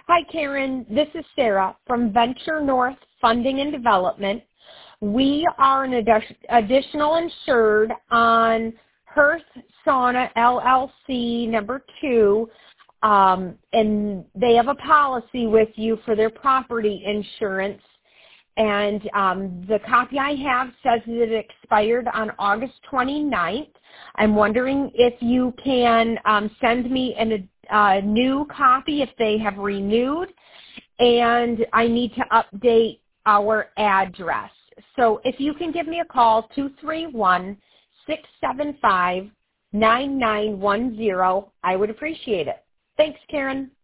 Hi, Karen. This is Sarah from Venture North Funding and Development. We are an additional insured on Hearth Sauna LLC number 2, and they have a policy with you for their property insurance. And the copy I have says that it expired on August 29th. I'm wondering if you can send me a new copy if they have renewed, and I need to update our address. So if you can give me a call, 231-675-9910, I would appreciate it. Thanks, Karen.